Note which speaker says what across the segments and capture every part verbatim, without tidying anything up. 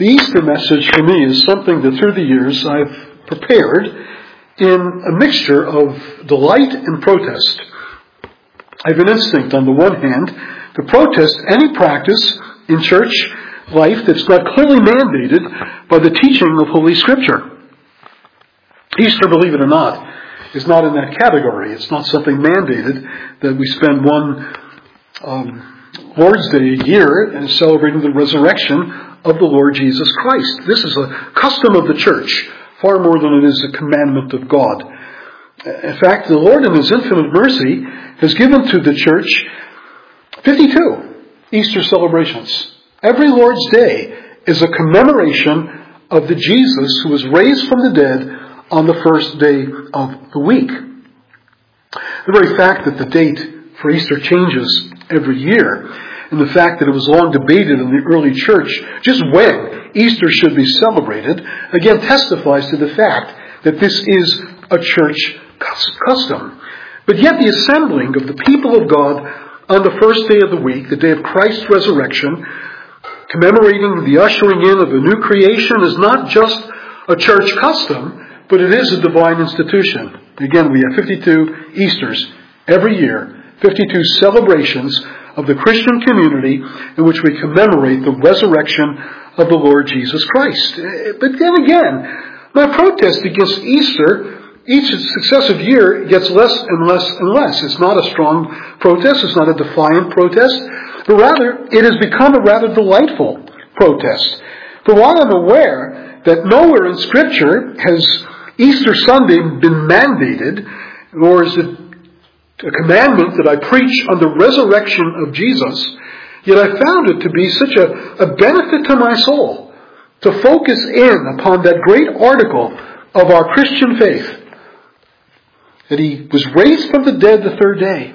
Speaker 1: The Easter message for me is something that through the years I've prepared in a mixture of delight and protest. I have an instinct, on the one hand, to protest any practice in church life that's not clearly mandated by the teaching of Holy Scripture. Easter, believe it or not, is not in that category. It's not something mandated that we spend one um, Lord's Day a year and celebrating the resurrection of the Lord Jesus Christ. This is a custom of the church, far more than it is a commandment of God. In fact, the Lord in His infinite mercy has given to the church fifty-two Easter celebrations. Every Lord's Day is a commemoration of the Jesus who was raised from the dead on the first day of the week. The very fact that the date for Easter changes every year, and the fact that it was long debated in the early church just when Easter should be celebrated, again testifies to the fact that this is a church custom. But yet the assembling of the people of God on the first day of the week, the day of Christ's resurrection, commemorating the ushering in of a new creation, is not just a church custom, but it is a divine institution. Again, we have fifty-two Easters every year, fifty-two celebrations of the Christian community in which we commemorate the resurrection of the Lord Jesus Christ. But then again, my protest against Easter, each successive year gets less and less and less. It's not a strong protest, it's not a defiant protest, but rather it has become a rather delightful protest. For while I'm aware that nowhere in Scripture has Easter Sunday been mandated, nor is it a commandment that I preach on the resurrection of Jesus, yet I found it to be such a, a benefit to my soul to focus in upon that great article of our Christian faith, that He was raised from the dead the third day,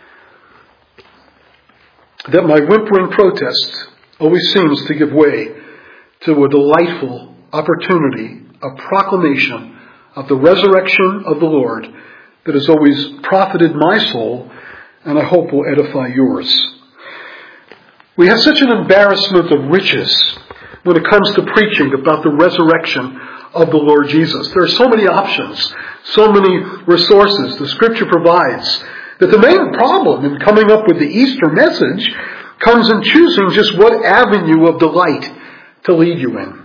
Speaker 1: that my whimpering protest always seems to give way to a delightful opportunity, a proclamation of the resurrection of the Lord that has always profited my soul, and I hope will edify yours. We have such an embarrassment of riches when it comes to preaching about the resurrection of the Lord Jesus. There are so many options, so many resources the Scripture provides, that the main problem in coming up with the Easter message comes in choosing just what avenue of delight to lead you in.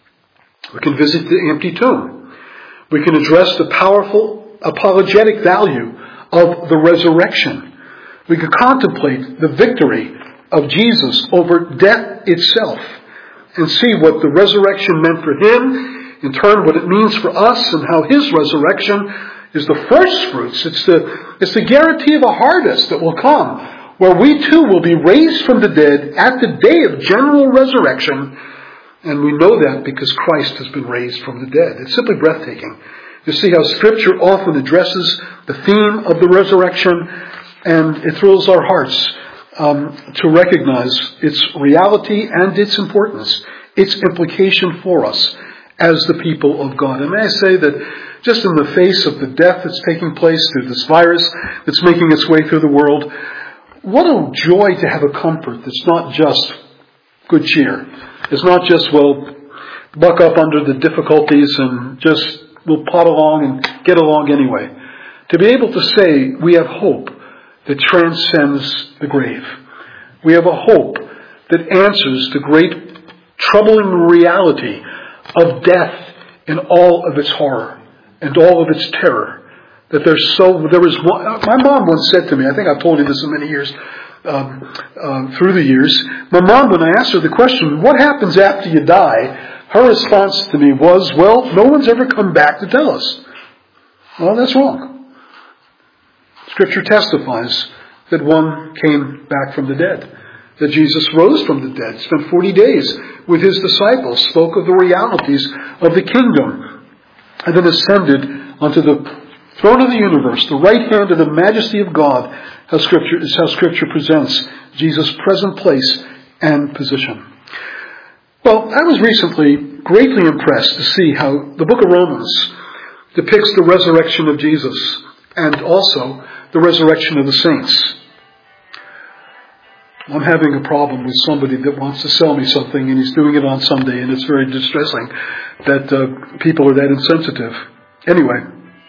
Speaker 1: We can visit the empty tomb. We can address the powerful apologetic value of the resurrection. We can contemplate the victory of Jesus over death itself and see what the resurrection meant for Him, in turn what it means for us, and how His resurrection is the first fruits. It's the, it's the guarantee of a harvest that will come, where we too will be raised from the dead at the day of general resurrection. And we know that because Christ has been raised from the dead. It's simply breathtaking to see how Scripture often addresses the theme of the resurrection, and it thrills our hearts um, to recognize its reality and its importance, its implication for us as the people of God. And may I say that just in the face of the death that's taking place through this virus that's making its way through the world, what a joy to have a comfort that's not just good cheer. It's not just, well, buck up under the difficulties and just we'll plod along and get along anyway. To be able to say we have hope that transcends the grave. We have a hope that answers the great troubling reality of death in all of its horror and all of its terror. That there's so, there was one, my mom once said to me, I think I've told you this in many years, Um, um, through the years, my mom, when I asked her the question, what happens after you die? Her response to me was, well, no one's ever come back to tell us. Well, that's wrong. Scripture testifies that one came back from the dead, that Jesus rose from the dead, spent forty days with His disciples, spoke of the realities of the kingdom, and then ascended onto the throne of the universe, the right hand of the majesty of God. How Scripture is how Scripture presents Jesus' present place and position. Well, I was recently greatly impressed to see how the book of Romans depicts the resurrection of Jesus and also the resurrection of the saints. I'm having a problem with somebody that wants to sell me something and he's doing it on Sunday, and it's very distressing that uh, people are that insensitive. Anyway,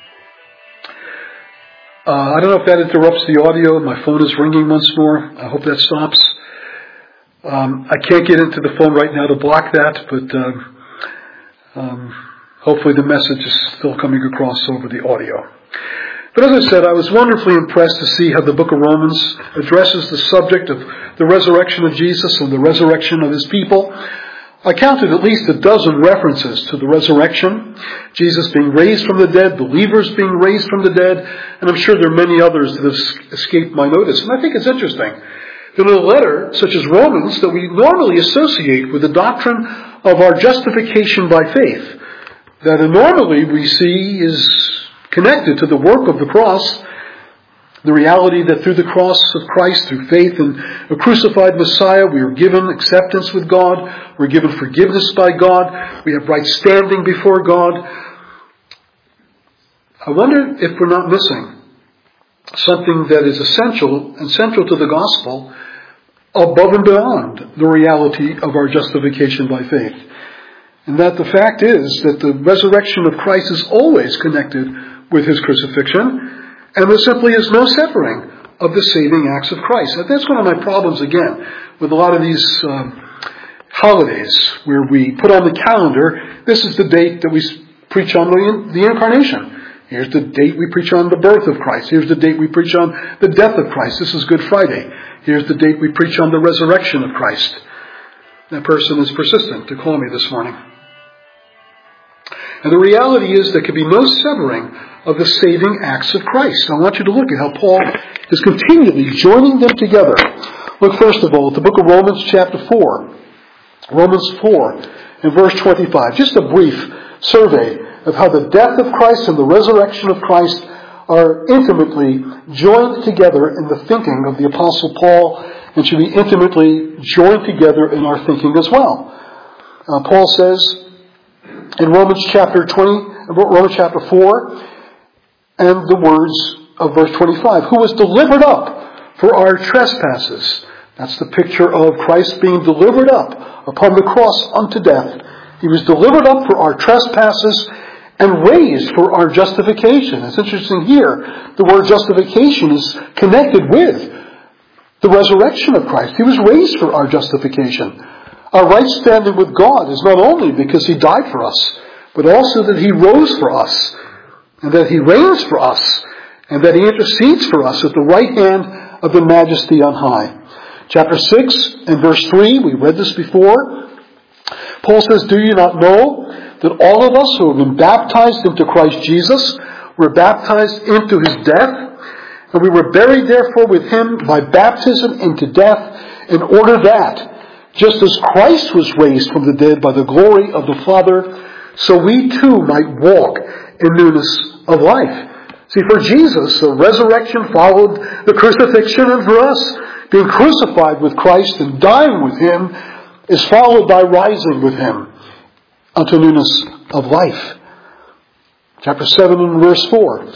Speaker 1: uh, I don't know if that interrupts the audio. My phone is ringing once more. I hope that stops. Um, I can't get into the phone right now to block that, but uh, um, hopefully the message is still coming across over the audio. But as I said, I was wonderfully impressed to see how the book of Romans addresses the subject of the resurrection of Jesus and the resurrection of his people. I counted at least a dozen references to the resurrection, Jesus being raised from the dead, believers being raised from the dead, and I'm sure there are many others that have escaped my notice. And I think it's interesting that in a letter such as Romans that we normally associate with the doctrine of our justification by faith, that normally we see is connected to the work of the cross, the reality that through the cross of Christ, through faith in a crucified Messiah, we are given acceptance with God, we're given forgiveness by God, we have right standing before God. I wonder if we're not missing something that is essential and central to the gospel above and beyond the reality of our justification by faith. And that the fact is that the resurrection of Christ is always connected with his crucifixion, and there simply is no severing of the saving acts of Christ. Now, that's one of my problems, again, with a lot of these um, holidays where we put on the calendar, this is the date that we preach on the, the incarnation. Here's the date we preach on the birth of Christ. Here's the date we preach on the death of Christ. This is Good Friday. Here's the date we preach on the resurrection of Christ. That person is persistent to call me this morning. And the reality is there can be no severing of the saving acts of Christ. I want you to look at how Paul is continually joining them together. Look first of all at the book of Romans chapter four. Romans four and verse twenty-five. Just a brief survey of how the death of Christ and the resurrection of Christ are intimately joined together in the thinking of the Apostle Paul, and should be intimately joined together in our thinking as well. Uh, Paul says in Romans chapter twenty, Romans chapter four, and the words of verse twenty-five, who was delivered up for our trespasses. That's the picture of Christ being delivered up upon the cross unto death. He was delivered up for our trespasses and raised for our justification. It's interesting here, the word justification is connected with the resurrection of Christ. He was raised for our justification. Our right standing with God is not only because he died for us, but also that he rose for us, and that he reigns for us, and that he intercedes for us at the right hand of the Majesty on high. Chapter six and verse three, we read this before. Paul says, do you not know that all of us who have been baptized into Christ Jesus were baptized into his death? And we were buried therefore with him by baptism into death, in order that, just as Christ was raised from the dead by the glory of the Father, so we too might walk in newness of life. See, for Jesus, the resurrection followed the crucifixion, and for us, being crucified with Christ and dying with him is followed by rising with him unto newness of life. Chapter seven and verse four.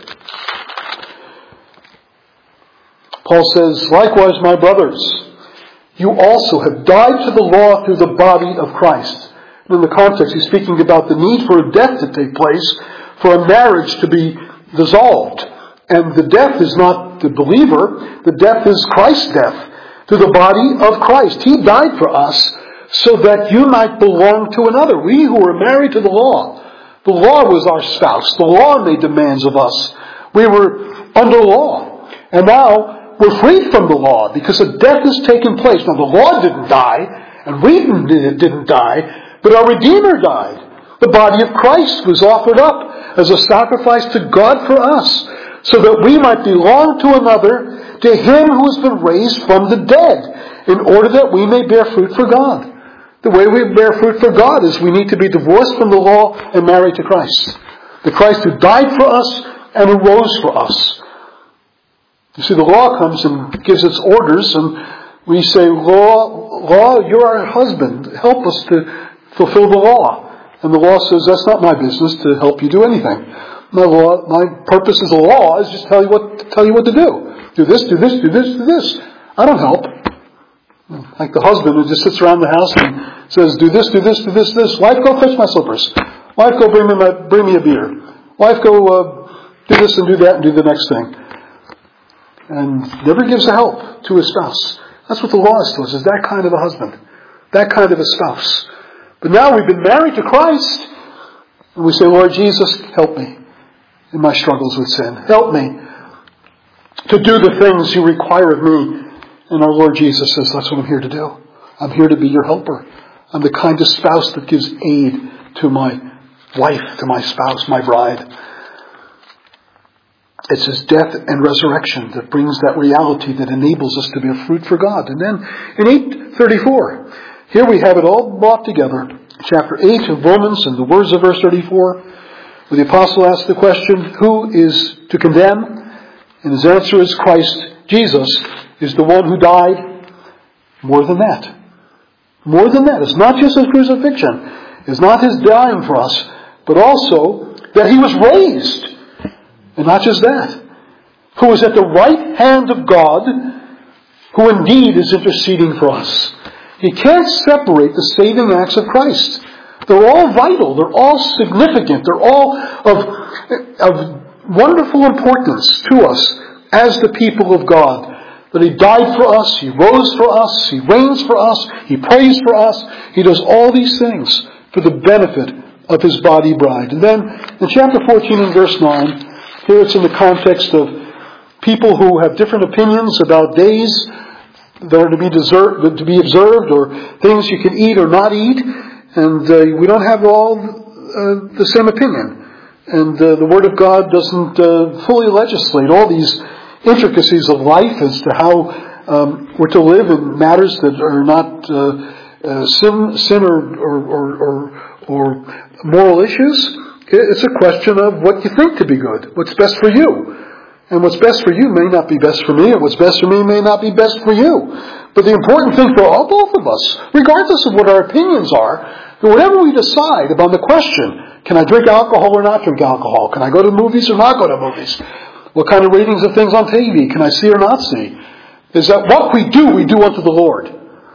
Speaker 1: Paul says, likewise, my brothers, you also have died to the law through the body of Christ. And in the context, he's speaking about the need for a death to take place, for a marriage to be dissolved. And the death is not the believer, the death is Christ's death to the body of Christ. He died for us so that you might belong to another. We who were married to the law, the law was our spouse. The law made demands of us. We were under law. And now we're freed from the law because a death has taken place. Now the law didn't die, and we didn't die, but our Redeemer died. The body of Christ was offered up as a sacrifice to God for us, so that we might belong to another, to him who has been raised from the dead, in order that we may bear fruit for God. The way we bear fruit for God is we need to be divorced from the law and married to Christ. The Christ who died for us and who rose for us. You see, the law comes and gives its orders, and we say, law, law, you're our husband. Help us to fulfill the law. And the law says, that's not my business to help you do anything. My law, my purpose as a law is just tell you what, tell you what to do. Do this, do this, do this, do this. I don't help. Like the husband who just sits around the house and says, do this, do this, do this, this. Wife, go fetch my slippers. Wife, go bring me my, bring me a beer. Wife, go uh, do this and do that and do the next thing. And never gives a help to his spouse. That's what the law is to us, is that kind of a husband. That kind of a spouse. But now we've been married to Christ, and we say, Lord Jesus, help me in my struggles with sin. Help me to do the things you require of me. And our Lord Jesus says, that's what I'm here to do. I'm here to be your helper. I'm the kind of spouse that gives aid to my wife, to my spouse, my bride. It's His death and resurrection that brings that reality that enables us to bear fruit for God. And then in eight thirty-four, here we have it all brought together. Chapter eight of Romans and the words of verse thirty-four, where the apostle asks the question, who is to condemn? And his answer is Christ Jesus is the one who died. More than that. More than that. It's not just His crucifixion. It's not His dying for us, but also that He was raised. And not just that. Who is at the right hand of God, who indeed is interceding for us. You can't separate the saving acts of Christ. They're all vital. They're all significant. They're all of, of wonderful importance to us as the people of God. That He died for us, He rose for us, He reigns for us, He prays for us. He does all these things for the benefit of His body bride. And then in chapter fourteen and verse nine, here it's in the context of people who have different opinions about days that are to be, desert, to be observed, or things you can eat or not eat. And uh, we don't have all uh, the same opinion. And uh, the Word of God doesn't uh, fully legislate all these intricacies of life as to how um, we're to live in matters that are not uh, uh, sin, sin or, or, or, or, or moral issues. It's a question of what you think to be good, what's best for you. And what's best for you may not be best for me, and what's best for me may not be best for you. But the important thing for all, both of us, regardless of what our opinions are, that whatever we decide about the question, can I drink alcohol or not drink alcohol? Can I go to movies or not go to movies? What kind of ratings of things on T V can I see or not see? Is that what we do, we do unto the Lord.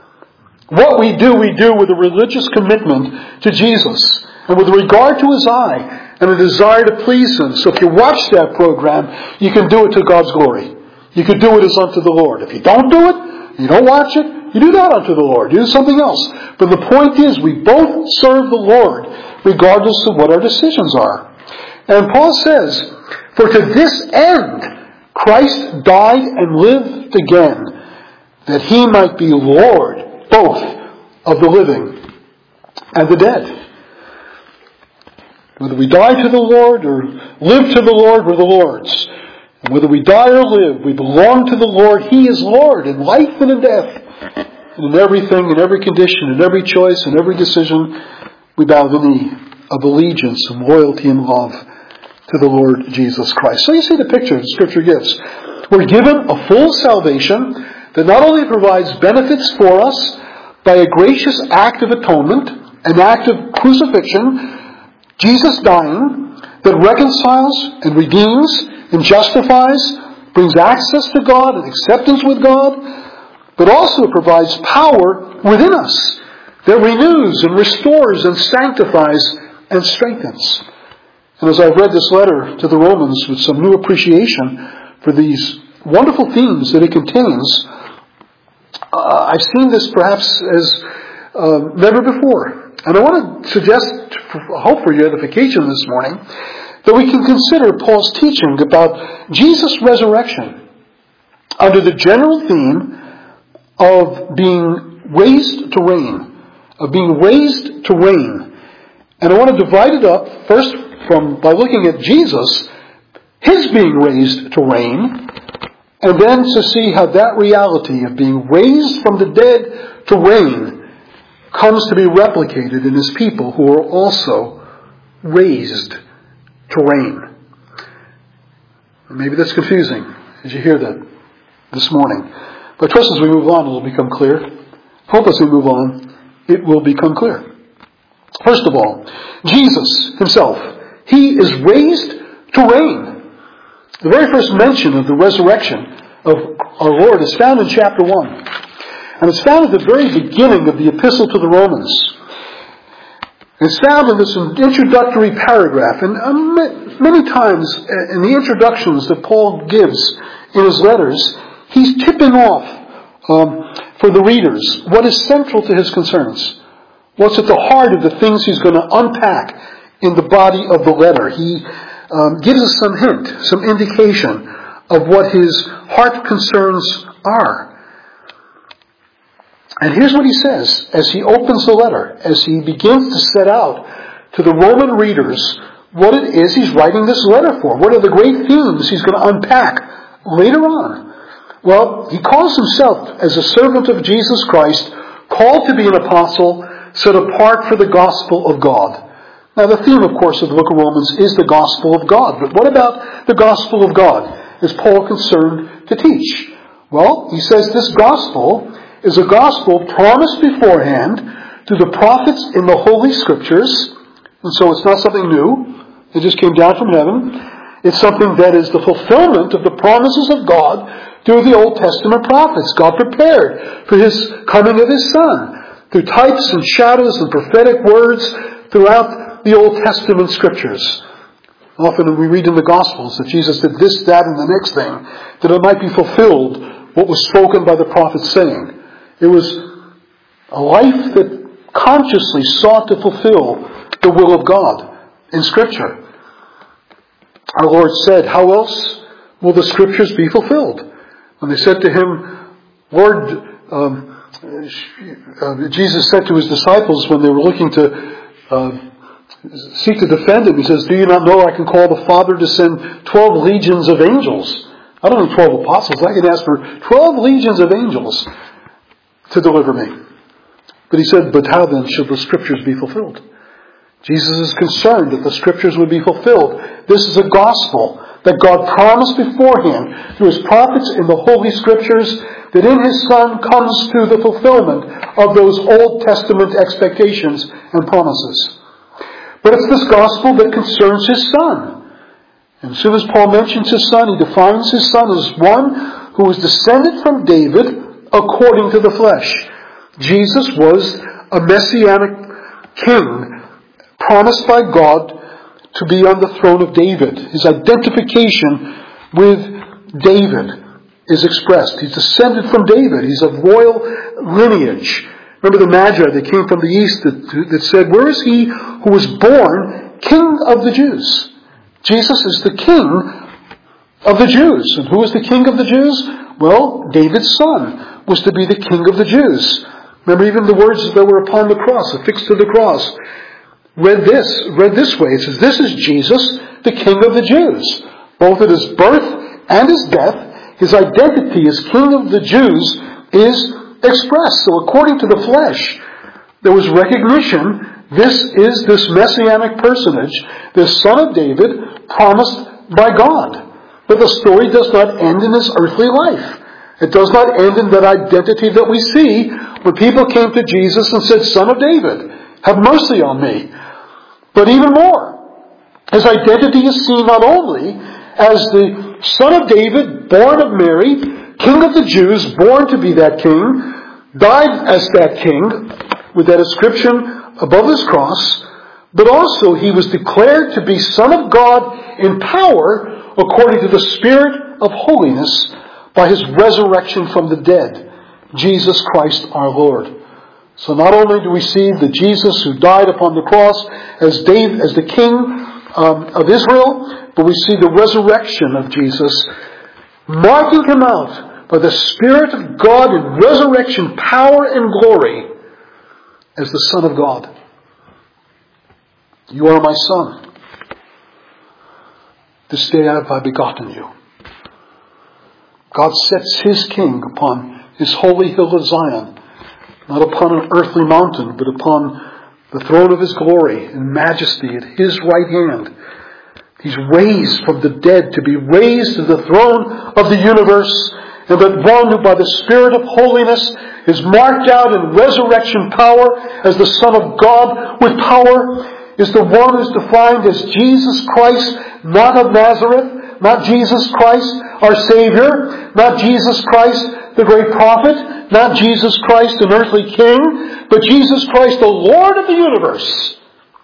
Speaker 1: What we do, we do with a religious commitment to Jesus, and with regard to His eye, and a desire to please Him. So if you watch that program, you can do it to God's glory. You can do it as unto the Lord. If you don't do it, you don't watch it, you do that unto the Lord. You do something else. But the point is, we both serve the Lord, regardless of what our decisions are. And Paul says, for to this end Christ died and lived again, that He might be Lord both of the living and the dead. Whether we die to the Lord or live to the Lord, we're the Lord's. And whether we die or live, we belong to the Lord. He is Lord in life and in death. And in everything, in every condition, in every choice, in every decision, we bow the knee of allegiance and loyalty and love to the Lord Jesus Christ. So you see the picture the Scripture gives. We're given a full salvation that not only provides benefits for us by a gracious act of atonement, an act of crucifixion, Jesus dying, that reconciles and redeems and justifies, brings access to God and acceptance with God, but also provides power within us that renews and restores and sanctifies and strengthens. And as I've read this letter to the Romans with some new appreciation for these wonderful themes that it contains, uh, I've seen this perhaps as uh, never before. And I want to suggest, hope for your edification this morning, that we can consider Paul's teaching about Jesus' resurrection under the general theme of being raised to reign, of being raised to reign. And I want to divide it up first from by looking at Jesus, His being raised to reign, and then to see how that reality of being raised from the dead to reign comes to be replicated in His people who are also raised to reign. And maybe that's confusing as you hear that this morning. But I trust as we move on it will become clear. Hope as we move on it will become clear. First of all, Jesus Himself, He is raised to reign. The very first mention of the resurrection of our Lord is found in chapter one. And it's found at the very beginning of the Epistle to the Romans. It's found in this introductory paragraph. And um, many times in the introductions that Paul gives in his letters, he's tipping off um, for the readers what is central to his concerns. What's at the heart of the things he's going to unpack in the body of the letter. He um, gives us some hint, some indication of what his heart concerns are. And here's what he says as he opens the letter, as he begins to set out to the Roman readers what it is he's writing this letter for. What are the great themes he's going to unpack later on? Well, he calls himself as a servant of Jesus Christ, called to be an apostle, set apart for the gospel of God. Now the theme, of course, of the book of Romans is the gospel of God. But what about the gospel of God? Is Paul concerned to teach? Well, he says this gospel is a gospel promised beforehand to the prophets in the Holy Scriptures. And so it's not something new. It just came down from heaven. It's something that is the fulfillment of the promises of God through the Old Testament prophets. God prepared for His coming of His Son through types and shadows and prophetic words throughout the Old Testament Scriptures. Often we read in the Gospels that Jesus did this, that, and the next thing, that it might be fulfilled what was spoken by the prophets saying. It was a life that consciously sought to fulfill the will of God in Scripture. Our Lord said, how else will the Scriptures be fulfilled? When they said to Him, Lord, um, uh, Jesus said to His disciples when they were looking to uh, seek to defend Him, He says, do you not know I can call the Father to send twelve legions of angels? I don't need twelve apostles. I can ask for twelve legions of angels to deliver me. But He said, but how then should the Scriptures be fulfilled? Jesus is concerned that the Scriptures would be fulfilled. This is a gospel that God promised beforehand through His prophets in the Holy Scriptures, that in His Son comes to the fulfillment of those Old Testament expectations and promises. But it's this gospel that concerns His Son. And as soon as Paul mentions His Son, he defines His Son as one who was descended from David according to the flesh. Jesus was a messianic king promised by God to be on the throne of David. His identification with David is expressed. He's descended from David. He's of royal lineage. Remember the Magi that came from the east that, that said, where is he who was born King of the Jews? Jesus is the King of the Jews. And who is the King of the Jews? Well, David's son was to be the King of the Jews. Remember even the words that were upon the cross, affixed to the cross. Read this, read this way. It says, this is Jesus, the King of the Jews. Both at His birth and His death, His identity as King of the Jews is expressed. So according to the flesh, there was recognition, this is this messianic personage, this son of David, promised by God. But the story does not end in His earthly life. It does not end in that identity that we see when people came to Jesus and said, Son of David, have mercy on me. But even more, His identity is seen not only as the Son of David, born of Mary, King of the Jews, born to be that King, died as that King, with that inscription above His cross, but also He was declared to be Son of God in power according to the Spirit of holiness by His resurrection from the dead, Jesus Christ our Lord. So not only do we see the Jesus who died upon the cross as David, as the King um, of Israel, but we see the resurrection of Jesus, marking Him out by the Spirit of God in resurrection power and glory as the Son of God. You are my Son. This day have I begotten you. God sets His King upon His holy hill of Zion, not upon an earthly mountain, but upon the throne of His glory and majesty at His right hand. He's raised from the dead to be raised to the throne of the universe, and that one who by the Spirit of holiness is marked out in resurrection power as the Son of God with power is the one who's defined as Jesus Christ, not of Nazareth, not Jesus Christ our Savior, not Jesus Christ the great prophet, not Jesus Christ, an earthly king, but Jesus Christ, the Lord of the universe.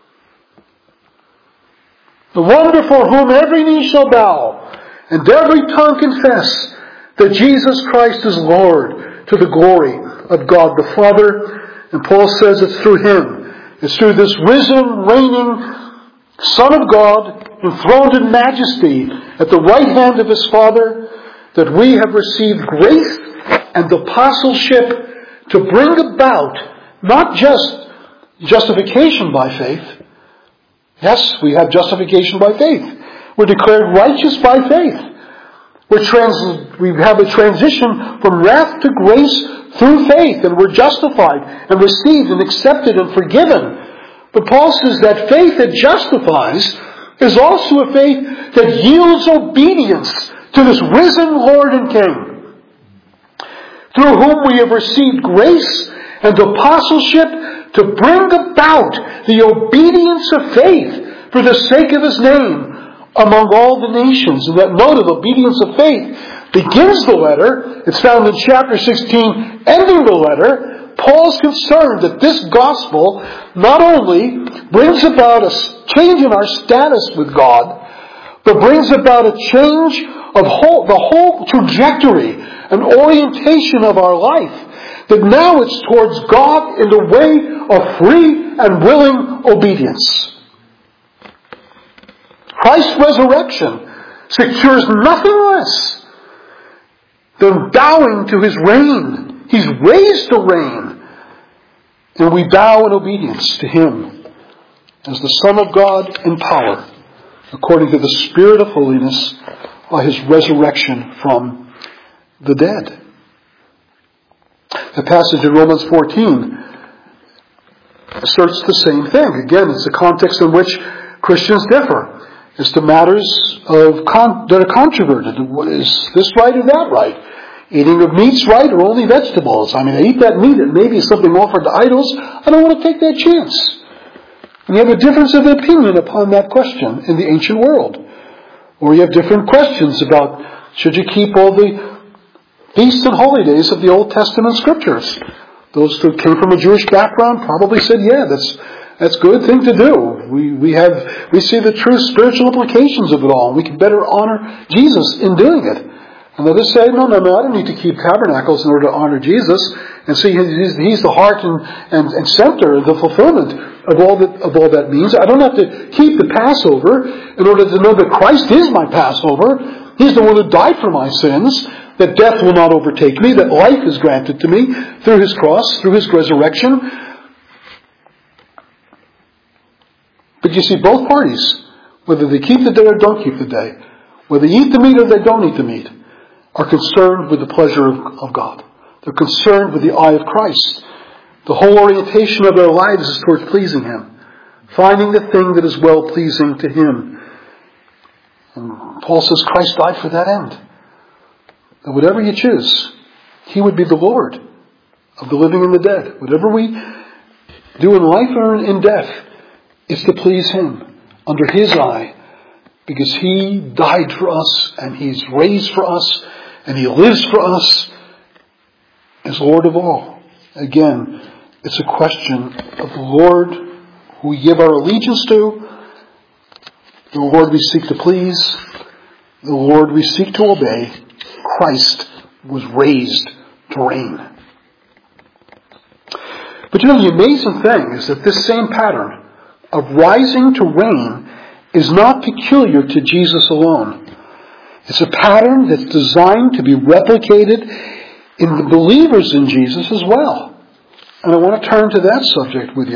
Speaker 1: The one before whom every knee shall bow, and every tongue confess that Jesus Christ is Lord, to the glory of God the Father. And Paul says it's through Him. It's through this risen, reigning Son of God, enthroned in majesty at the right hand of His Father, that we have received grace and apostleship to bring about not just justification by faith. Yes, we have justification by faith. We're declared righteous by faith. We're trans- we have a transition from wrath to grace through faith, and we're justified and received and accepted and forgiven. But Paul says that faith that justifies is also a faith that yields obedience to this risen Lord and King, through whom we have received grace and apostleship to bring about the obedience of faith for the sake of His name among all the nations. And that note of obedience of faith begins the letter. It's found in chapter sixteen, ending the letter. Paul's concerned that this gospel not only brings about a change in our status with God, but brings about a change of whole, the whole trajectory and orientation of our life. That now it's towards God in the way of free and willing obedience. Christ's resurrection secures nothing less than bowing to His reign. He's raised to reign. And we bow in obedience to Him as the Son of God in power, according to the Spirit of holiness, by His resurrection from the dead. The passage in Romans fourteen asserts the same thing. Again, it's the context in which Christians differ. It's the matters of con- that are controverted. Is this right or that right? Eating of meat's right or only vegetables? I mean, I eat that meat, it may be something offered to idols. I don't want to take that chance. And you have a difference of opinion upon that question in the ancient world. Or you have different questions about, should you keep all the feasts and holy days of the Old Testament Scriptures? Those who came from a Jewish background probably said, yeah, that's that's a good thing to do. We we have we see the true spiritual implications of it all. We can better honor Jesus in doing it. And others say, no, no, no, I don't need to keep tabernacles in order to honor Jesus. And see, he's, he's the heart and, and, and center, the fulfillment of all that of all that means. I don't have to keep the Passover in order to know that Christ is my Passover. He's the one who died for my sins, that death will not overtake me, that life is granted to me through His cross, through His resurrection. But you see, both parties, whether they keep the day or don't keep the day, whether they eat the meat or they don't eat the meat, are concerned with the pleasure of, of God. They're concerned with the eye of Christ. The whole orientation of their lives is towards pleasing Him, finding the thing that is well-pleasing to Him. And Paul says Christ died for that end. That whatever you choose, He would be the Lord of the living and the dead. Whatever we do in life or in death, it's to please Him, under His eye, because He died for us, and He's raised for us, and He lives for us as Lord of all. Again, it's a question of the Lord who we give our allegiance to, the Lord we seek to please, the Lord we seek to obey. Christ was raised to reign. But you know, the amazing thing is that this same pattern of rising to reign is not peculiar to Jesus alone. It's a pattern that's designed to be replicated in the believers in Jesus as well. And I want to turn to that subject with you.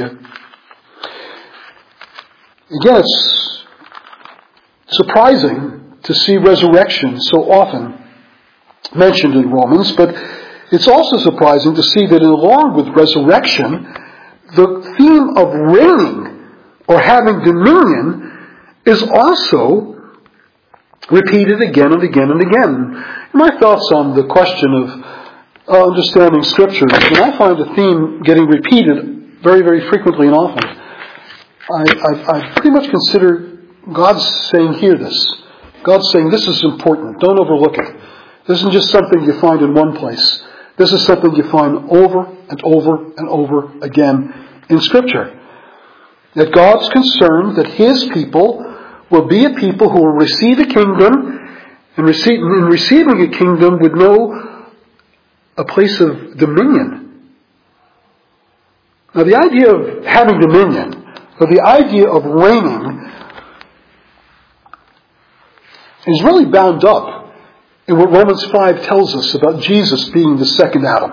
Speaker 1: Again, it's surprising to see resurrection so often mentioned in Romans, but it's also surprising to see that along with resurrection, the theme of reigning or having dominion is also repeated again and again and again. My thoughts on the question of uh, understanding Scripture, when I find a theme getting repeated very, very frequently and often, I, I, I pretty much consider God's saying, hear this. God's saying, this is important. Don't overlook it. This isn't just something you find in one place. This is something you find over and over and over again in Scripture. That God's concerned that His people will be a people who will receive a kingdom, and receive, in receiving a kingdom would know a place of dominion. Now the idea of having dominion, or the idea of reigning, is really bound up in what Romans five tells us about Jesus being the second Adam.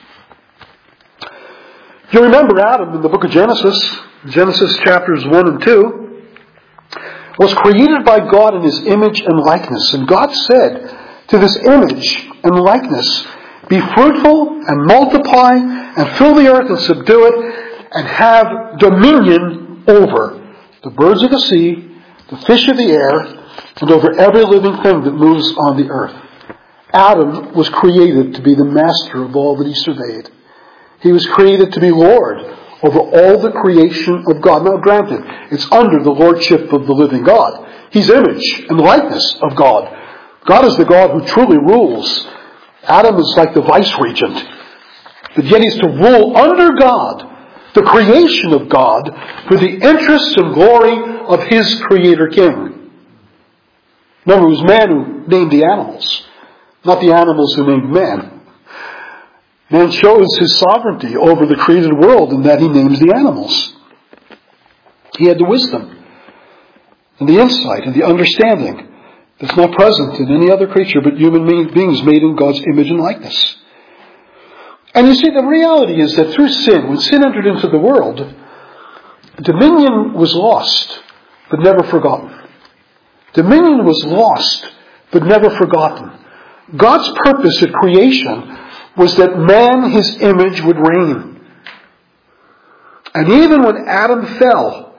Speaker 1: You remember Adam in the book of Genesis, Genesis chapters one and two, was created by God in His image and likeness. And God said to this image and likeness, be fruitful and multiply and fill the earth and subdue it and have dominion over the birds of the sea, the fish of the air, and over every living thing that moves on the earth. Adam was created to be the master of all that he surveyed. He was created to be Lord over all the creation of God. Now granted, it's under the lordship of the living God. He's image and likeness of God. God is the God who truly rules. Adam is like the vice-regent. But yet he's to rule under God, the creation of God, for the interests and glory of His Creator King. Remember, it was man who named the animals, not the animals who named man. Man shows his sovereignty over the created world in that he names the animals. He had the wisdom and the insight and the understanding that's not present in any other creature but human beings made in God's image and likeness. And you see, the reality is that through sin, when sin entered into the world, dominion was lost but never forgotten. Dominion was lost but never forgotten. God's purpose at creation was that man, His image, would reign. And even when Adam fell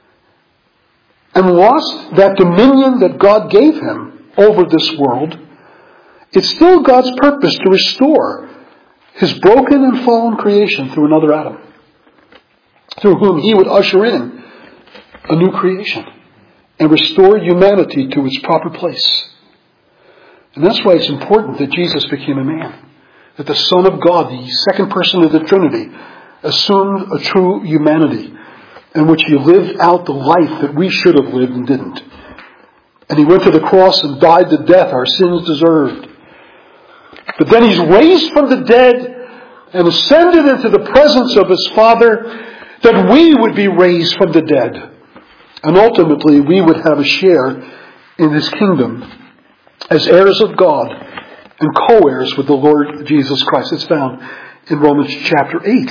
Speaker 1: and lost that dominion that God gave him over this world, it's still God's purpose to restore His broken and fallen creation through another Adam, through whom He would usher in a new creation and restore humanity to its proper place. And that's why it's important that Jesus became a man. That the Son of God, the second person of the Trinity, assumed a true humanity in which He lived out the life that we should have lived and didn't. And He went to the cross and died the death our sins deserved. But then He's raised from the dead and ascended into the presence of His Father that we would be raised from the dead. And ultimately we would have a share in His kingdom as heirs of God and co-heirs with the Lord Jesus Christ. It's found in Romans chapter eight.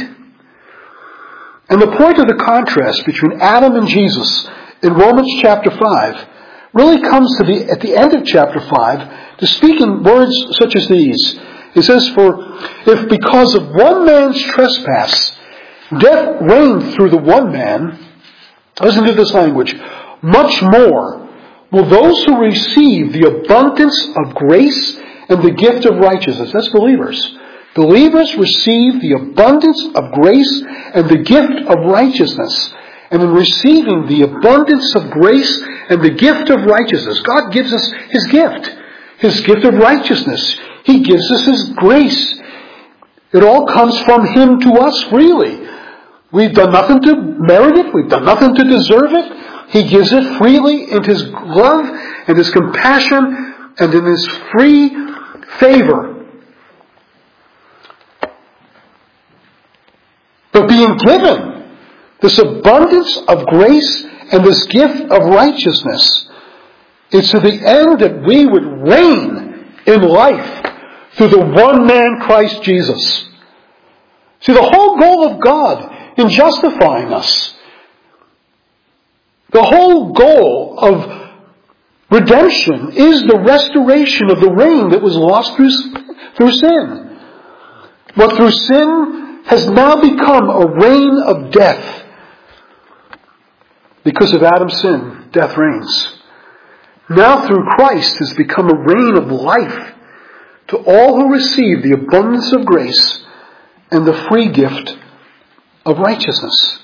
Speaker 1: And the point of the contrast between Adam and Jesus in Romans chapter five really comes to the at the end of chapter five to speak in words such as these. It says, for if because of one man's trespass death reigned through the one man, listen to this language, much more will those who receive the abundance of grace and the gift of righteousness. That's believers. Believers receive the abundance of grace and the gift of righteousness. And in receiving the abundance of grace and the gift of righteousness, God gives us His gift. His gift of righteousness. He gives us His grace. It all comes from Him to us freely. We've done nothing to merit it. We've done nothing to deserve it. He gives it freely in His love and His compassion and in His free favor. But being given this abundance of grace and this gift of righteousness, it's to the end that we would reign in life through the one man Christ Jesus. See, the whole goal of God in justifying us, the whole goal of redemption is the restoration of the reign that was lost through, through sin. What through sin has now become a reign of death. Because of Adam's sin, death reigns. Now through Christ has become a reign of life to all who receive the abundance of grace and the free gift of righteousness.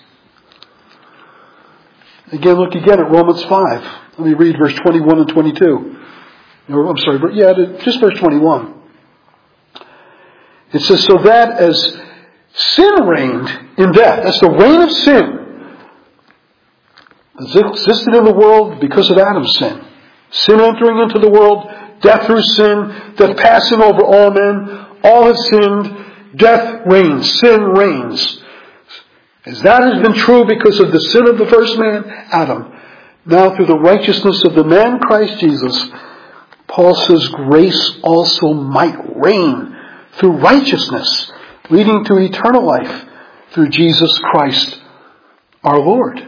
Speaker 1: Again, look again at Romans five. Let me read verse twenty-one and twenty-two. Or, I'm sorry, yeah, just verse twenty-one. It says, so that as sin reigned in death, that's the reign of sin that existed in the world because of Adam's sin. Sin entering into the world, death through sin, death passing over all men, all have sinned, death reigns, sin reigns. As that has been true because of the sin of the first man, Adam, now through the righteousness of the man Christ Jesus, Paul says grace also might reign through righteousness, leading to eternal life through Jesus Christ our Lord.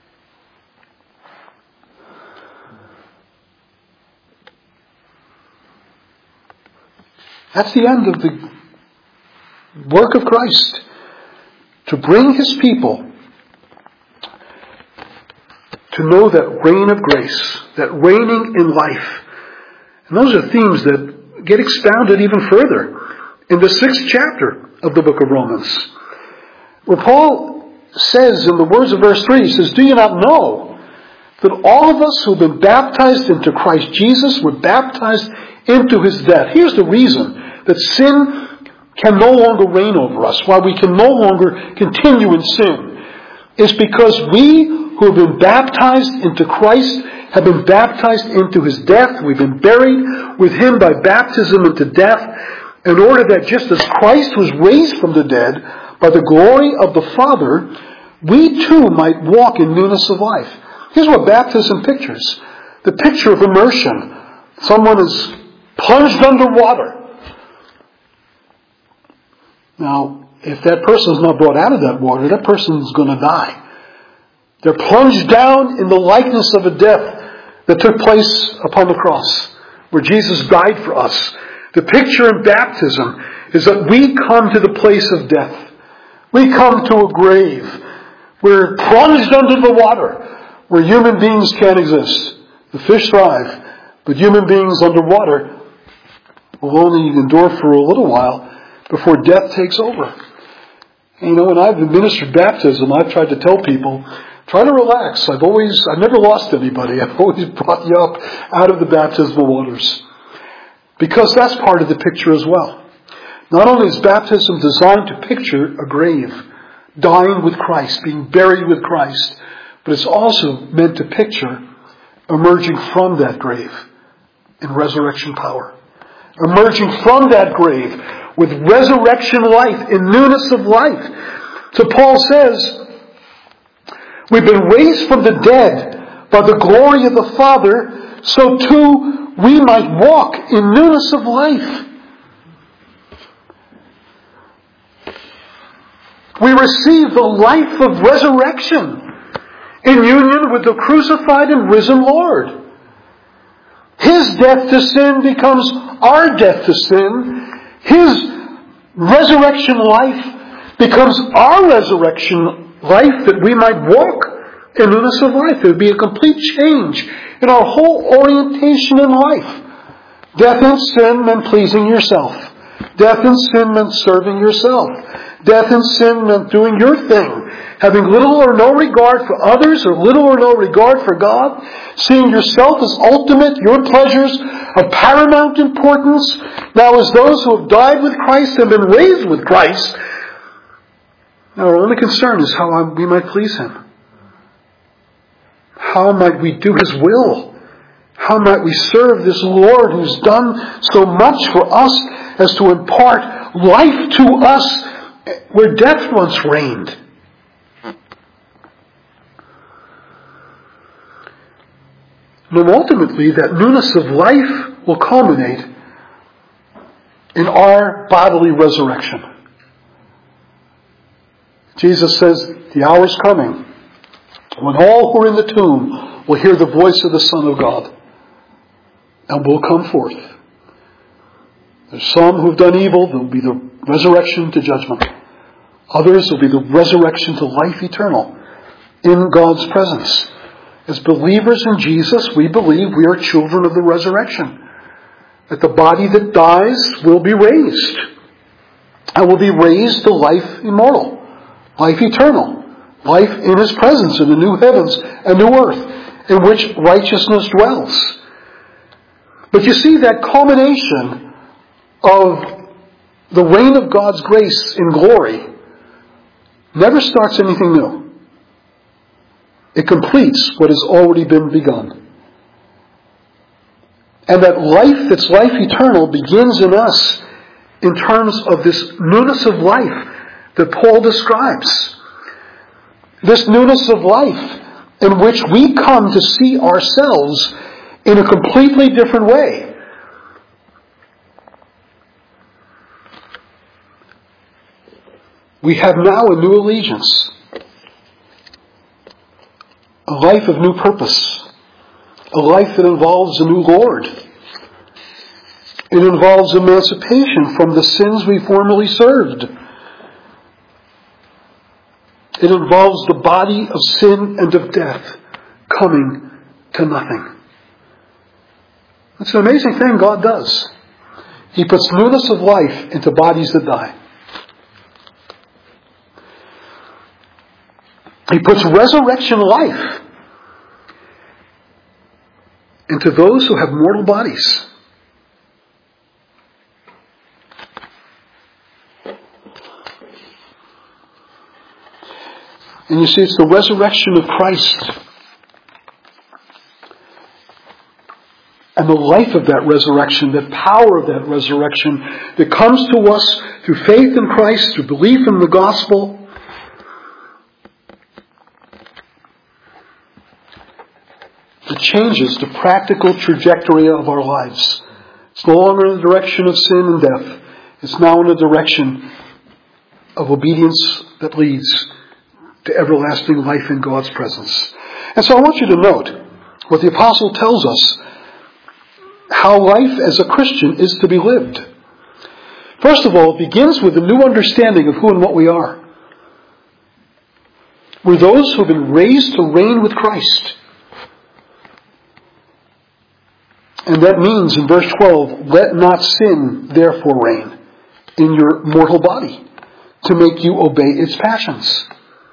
Speaker 1: That's the end of the work of Christ, to bring His people to know that reign of grace, that reigning in life. And those are themes that get expounded even further in the sixth chapter of the book of Romans, where Paul says in the words of verse three, he says, do you not know that all of us who have been baptized into Christ Jesus were baptized into His death? Here's the reason that sin can no longer reign over us, why we can no longer continue in sin, is because we who have been baptized into Christ have been baptized into His death. We've been buried with Him by baptism into death, in order that just as Christ was raised from the dead by the glory of the Father, we too might walk in newness of life. Here's what baptism pictures. The picture of immersion. Someone is plunged under water. Now, if that person is not brought out of that water, that person is going to die. They're plunged down in the likeness of a death that took place upon the cross, where Jesus died for us. The picture in baptism is that we come to the place of death. We come to a grave. We're plunged under the water, where human beings can't exist. The fish thrive, but human beings underwater will only endure for a little while before death takes over. And you know, when I've administered baptism, I've tried to tell people, try to relax. I've always, I've never lost anybody. I've always brought you up out of the baptismal waters. Because that's part of the picture as well. Not only is baptism designed to picture a grave, dying with Christ, being buried with Christ, but it's also meant to picture emerging from that grave in resurrection power. Emerging from that grave with resurrection life, in newness of life. So Paul says, we've been raised from the dead by the glory of the Father, so too we might walk in newness of life. We receive the life of resurrection in union with the crucified and risen Lord. His death to sin becomes our death to sin. His resurrection life becomes our resurrection life, that we might walk in newness of life. There would be a complete change in our whole orientation in life. Death and sin meant pleasing yourself. Death and sin meant serving yourself. Death and sin meant doing your thing, having little or no regard for others or little or no regard for God, seeing yourself as ultimate, your pleasures of paramount importance. Now, as those who have died with Christ and been raised with Christ, now our only concern is how we might please Him. How might we do His will? How might we serve this Lord who's done so much for us as to impart life to us where death once reigned? And ultimately, that newness of life will culminate in our bodily resurrection. Jesus says, the hour is coming when all who are in the tomb will hear the voice of the Son of God and will come forth. There's some who have done evil. There will be the resurrection to judgment. Others will be the resurrection to life eternal in God's presence. As believers in Jesus, we believe we are children of the resurrection. That the body that dies will be raised. And will be raised to life immortal, life eternal, life in His presence in the new heavens and new earth in which righteousness dwells. But you see, that culmination of the reign of God's grace in glory never starts anything new. It completes what has already been begun. And that life that's life eternal begins in us in terms of this newness of life that Paul describes. This newness of life in which we come to see ourselves in a completely different way. We have now a new allegiance, a life of new purpose, a life that involves a new Lord. It involves emancipation from the sins we formerly served. It involves the body of sin and of death coming to nothing. It's an amazing thing God does. He puts newness of life into bodies that die. He puts resurrection life into those who have mortal bodies. And you see, it's the resurrection of Christ and the life of that resurrection, the power of that resurrection that comes to us through faith in Christ, through belief in the gospel. It changes the practical trajectory of our lives. It's no longer in the direction of sin and death. It's now in the direction of obedience that leads to everlasting life in God's presence. And so I want you to note what the apostle tells us, how life as a Christian is to be lived. First of all, it begins with a new understanding of who and what we are. We're those who have been raised to reign with Christ. And that means in verse twelve, let not sin therefore reign in your mortal body to make you obey its passions.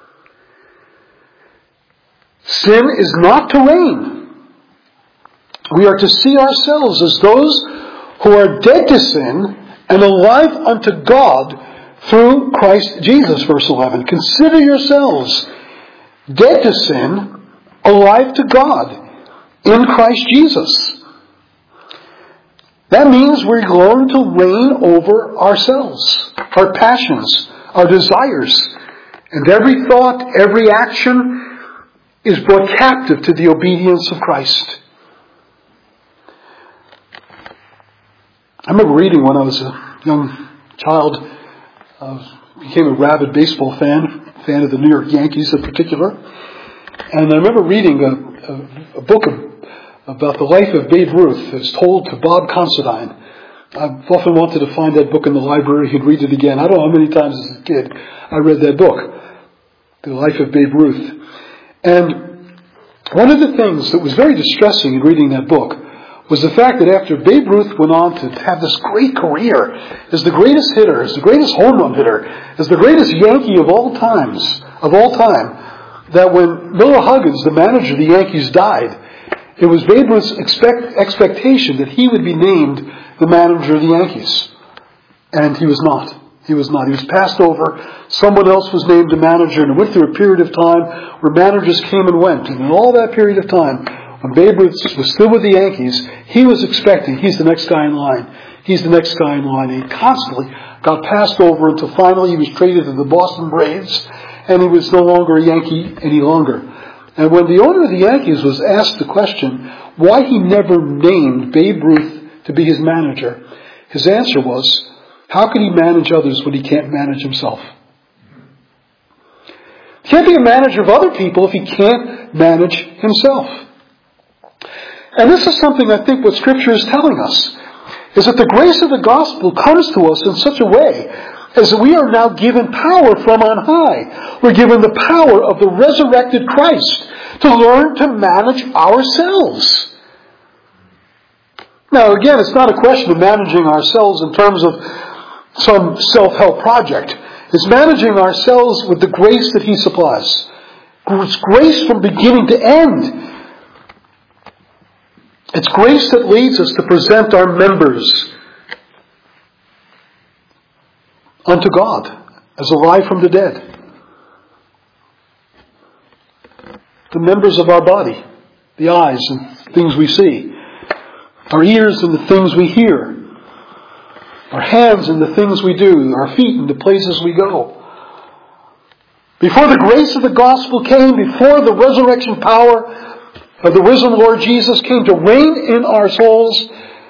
Speaker 1: Sin is not to reign. We are to see ourselves as those who are dead to sin and alive unto God through Christ Jesus, verse eleven. Consider yourselves dead to sin, alive to God in Christ Jesus. That means we're going to reign over ourselves, our passions, our desires. And every thought, every action is brought captive to the obedience of Christ. I remember reading when I was a young child, I became a rabid baseball fan, fan of the New York Yankees in particular. And I remember reading a, a, a book of about the life of Babe Ruth as told to Bob Considine. I've often wanted to find that book in the library and read it again. I don't know how many times as a kid I read that book, The Life of Babe Ruth. And one of the things that was very distressing in reading that book was the fact that after Babe Ruth went on to have this great career as the greatest hitter, as the greatest home run hitter, as the greatest Yankee of all times, of all time, that when Miller Huggins, the manager of the Yankees, died, it was Babe Ruth's expect, expectation that he would be named the manager of the Yankees. And he was not. He was not. He was passed over. Someone else was named the manager, and it went through a period of time where managers came and went. And in all that period of time, when Babe Ruth was still with the Yankees, he was expecting, he's the next guy in line. He's the next guy in line. And he constantly got passed over until finally he was traded to the Boston Braves, and he was no longer a Yankee any longer. And when the owner of the Yankees was asked the question why he never named Babe Ruth to be his manager, his answer was, how can he manage others when he can't manage himself? He can't be a manager of other people if he can't manage himself. And this is something I think what Scripture is telling us, is that the grace of the gospel comes to us in such a way as we are now given power from on high. We're given the power of the resurrected Christ to learn to manage ourselves. Now, again, it's not a question of managing ourselves in terms of some self-help project. It's managing ourselves with the grace that He supplies. It's grace from beginning to end. It's grace that leads us to present our members unto God, as alive from the dead. The members of our body, the eyes and things we see, our ears and the things we hear, our hands and the things we do, our feet and the places we go. Before the grace of the gospel came, before the resurrection power of the risen Lord Jesus came to reign in our souls,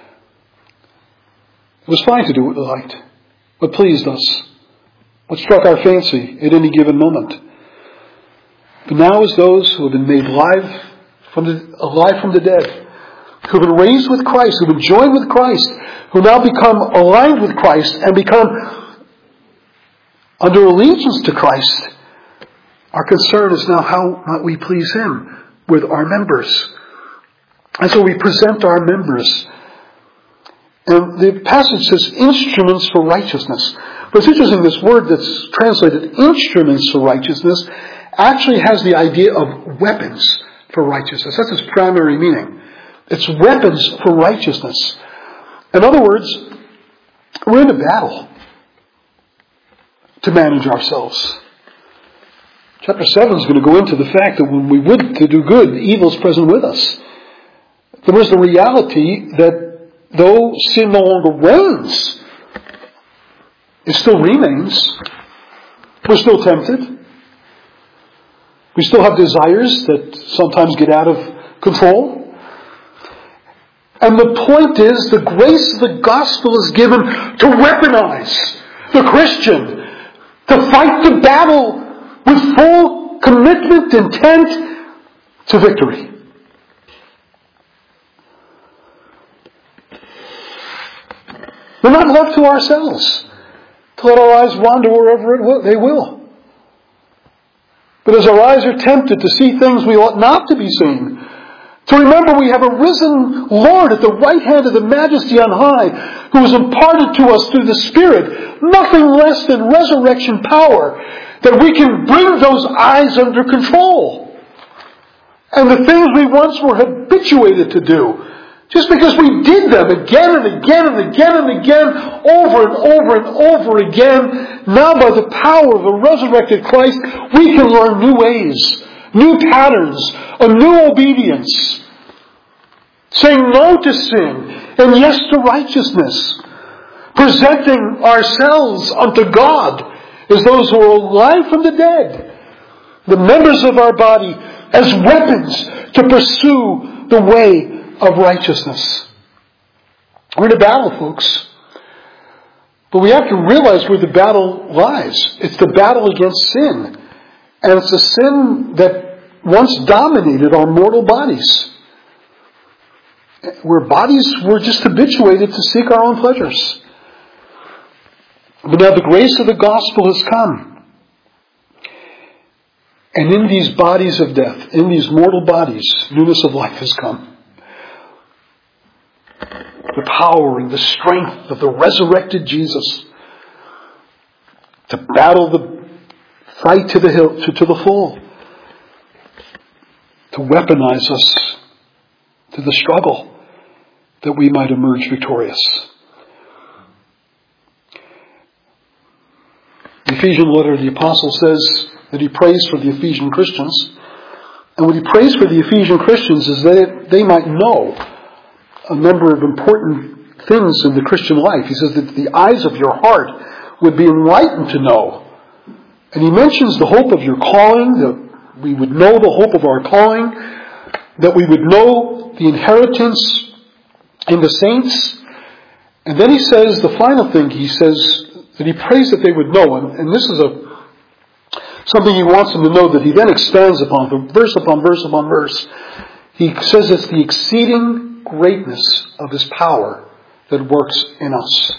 Speaker 1: it was fine to do what we liked, what pleased us, what struck our fancy at any given moment. But now as those who have been made alive from the, alive from the dead, who have been raised with Christ, who have been joined with Christ, who now become aligned with Christ and become under allegiance to Christ, our concern is now how might we please Him with our members. And so we present our members. And the passage says instruments for righteousness. But it's interesting, this word that's translated instruments for righteousness actually has the idea of weapons for righteousness. That's its primary meaning. It's weapons for righteousness. In other words, we're in a battle to manage ourselves. Chapter seven is going to go into the fact that when we would to do good, evil is present with us. There is the reality that though sin no longer reigns, it still remains. We're still tempted. We still have desires that sometimes get out of control. And the point is, the grace of the gospel is given to weaponize the Christian, to fight the battle with full commitment, intent to victory. We're not left to ourselves to let our eyes wander wherever it will, they will. But as our eyes are tempted to see things we ought not to be seeing, to remember we have a risen Lord at the right hand of the Majesty on high, who has imparted to us through the Spirit nothing less than resurrection power, that we can bring those eyes under control. And the things we once were habituated to do, just because we did them again and again and again and again, over and over and over again, now by the power of the resurrected Christ, we can learn new ways, new patterns, a new obedience, saying no to sin and yes to righteousness, presenting ourselves unto God as those who are alive from the dead, the members of our body, as weapons to pursue the way of righteousness. We're in a battle, folks. But we have to realize where the battle lies. It's the battle against sin. And it's a sin that once dominated our mortal bodies. Where bodies were just habituated to seek our own pleasures. But now the grace of the gospel has come. And in these bodies of death, in these mortal bodies, newness of life has come. The power and the strength of the resurrected Jesus to battle the fight to the hill, to, to the full, to weaponize us to the struggle that we might emerge victorious. The Ephesian letter, the apostle says that he prays for the Ephesian Christians. And what he prays for the Ephesian Christians is that they might know a number of important things in the Christian life. He says that the eyes of your heart would be enlightened to know. And he mentions the hope of your calling, that we would know the hope of our calling, that we would know the inheritance in the saints. And then he says, the final thing he says, that he prays that they would know, and, and this is a something he wants them to know that he then expands upon, verse upon verse upon verse. He says it's the exceeding greatness of His power that works in us.